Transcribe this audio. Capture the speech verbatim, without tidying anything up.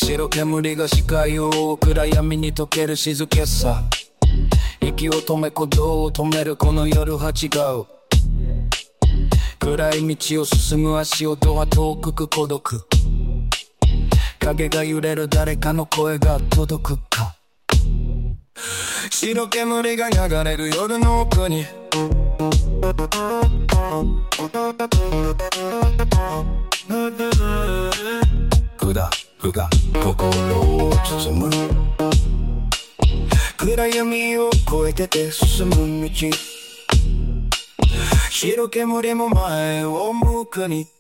白煙が視界を覆う暗闇に溶ける静けさ。息を止め鼓動を止めるこの夜は違う。暗い道を進む足音は遠くく孤独。影が揺れる誰かの声が届くか。白煙が流れる夜の奥にグダグダ心を包む。暗闇を越えてて進む道。白煙も前を向くに